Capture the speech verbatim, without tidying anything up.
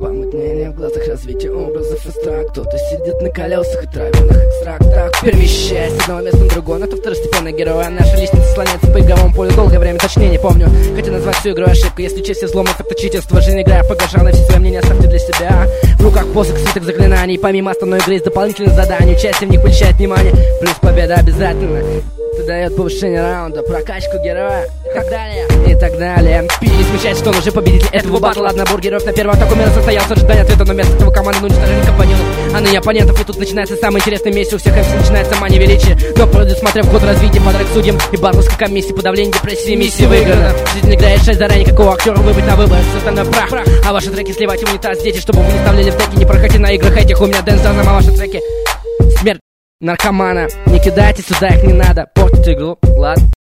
Помутнение в глазах, развитие образов и страх. Кто-то сидит на колесах и травяных экстрактах, перемещаясь с одного места на другое. Но это второстепенный герой, а наша лестница слоняется по игровому полю долгое время, точнее не помню. Хотя назвать всю игру ошибкой, если честь излом, это авточительство. Жизнь играя погашала, все свои мнения оставьте для себя. В руках посох свиток заклинаний, помимо основной игры есть дополнительные задания. Участие в них получает внимание, плюс победа обязательно. Это дает повышение раунда, прокачку героя и так далее, и так далее. Пи не смущает, что он уже победитель этого батла. Набор героев на первом атаку мира состоялся. Ожидание ответа, но вместо этого команды на уничтожение компаньонов, а ныне оппонентов. И тут начинается самое интересное место. У всех эм си начинается мания величия, но предусмотря вход развития, подарок судьям и батловской комиссии, подавление депрессии, миссия выиграна. Жизнь играет шесть заранее, какого актера выбрать на выбор, все остальное прах. А ваши треки сливайте в унитаз, дети, чтобы вы не ставляли в теки. Не проходите на играх этих, у меня дэнс-зоном, а ваши треки смерть наркомана. Не кидайте сюда, их не надо портить игру, ладно.